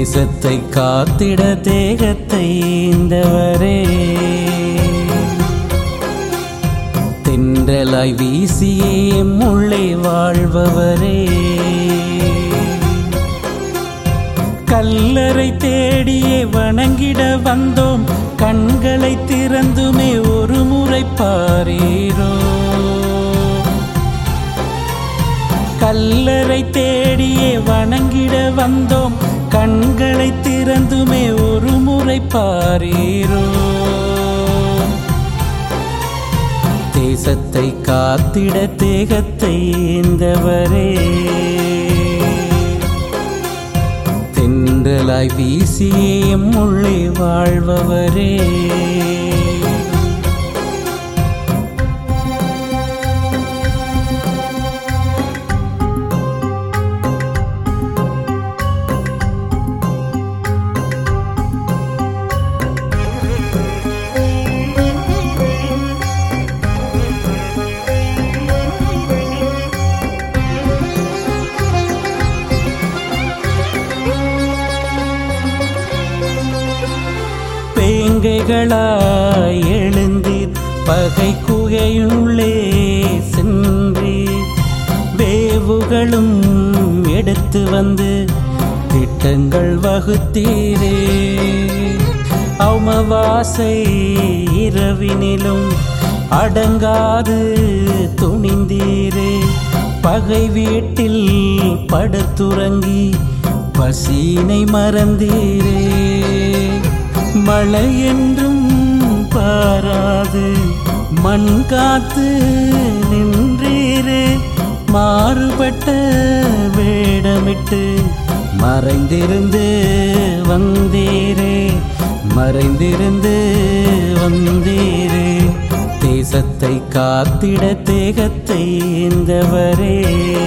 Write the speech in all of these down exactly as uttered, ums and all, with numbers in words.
தேசத்தை காத்திட தேகத்தை ஈந்தவரே, தென்றலாய் வீசியே முள்ளே வாழ்பவரே, கல்லறை தேடியே வணங்கிட வந்தோம், கண்களை திறந்துமே ஒரு முறை பாரீரோ. கல்லறை தேடியே வணங்கிட வந்தோம், கண்களை திறந்துமே ஒரு முறை பாரீரோ. தேசத்தை காத்திட தேகத்தை ஈந்தவரே, தென்றலாய் வீசியே முள்ளே வாழ்பவரே, பேங்கைகளாய் எழுந்தீர் பகை குகையுள்ளே சென்றீர், வேவுகளும் எடுத்து வந்து திட்டங்கள் வகுத்தீரே. அமாவாசை இரவினிலும் அடங்காது துணிந்தீரே, பகை வீட்டில் படுத்துறங்கி பசியினை மறந்தீரே. மழை என்றும் பாராது மண் காத்து நின்றீரே, மாறுபட்ட வேடமிட்டு மறைந்திருந்து வந்தீரே, மறைந்திருந்து வந்தீரே. தேசத்தை காத்திட தேகத்தை ஈந்தவரே,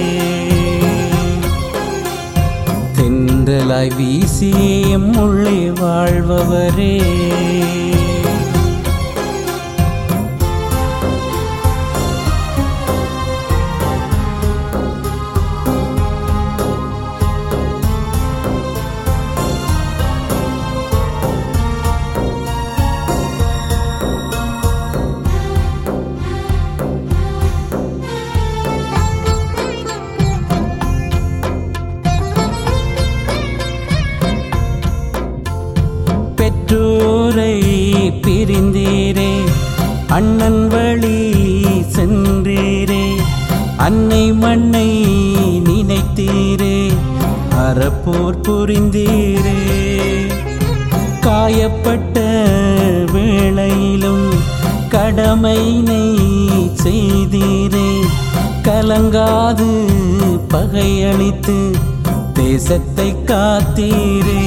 தென்றலாய் வீசியே முள்ளே வாழ்பவரே, பெற்றோரை பிரிந்தீரே, அண்ணன் வழி சென்றீரே, அன்னை மண்ணை நினைத்தீரே, அறப்போர் புரிந்தீரே. காயப்பட்ட வேளையிலும் கடமையினை செய்தீரே, கலங்காது பகையளித்து தேசத்தை காத்தீரே.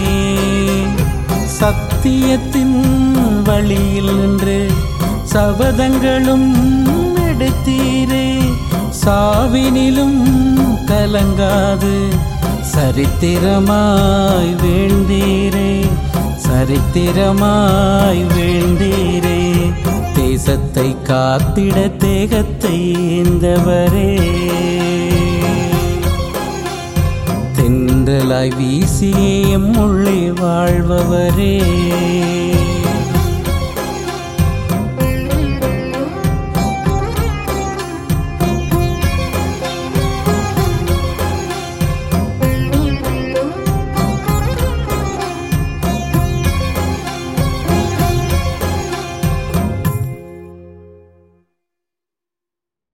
சத்தியத்தின் வழியில் நின்று சபதங்களும் எடுத்தீரே, சாவினிலும் கலங்காது சரித்திரமாய் வீழ்ந்தீரே, சரித்திரமாய் வீழ்ந்தீரே. தேசத்தை காத்திட தேகத்தை ஈந்தவரே, தென்றலாய் வீசியே முள்ளே வாழ்பவரே.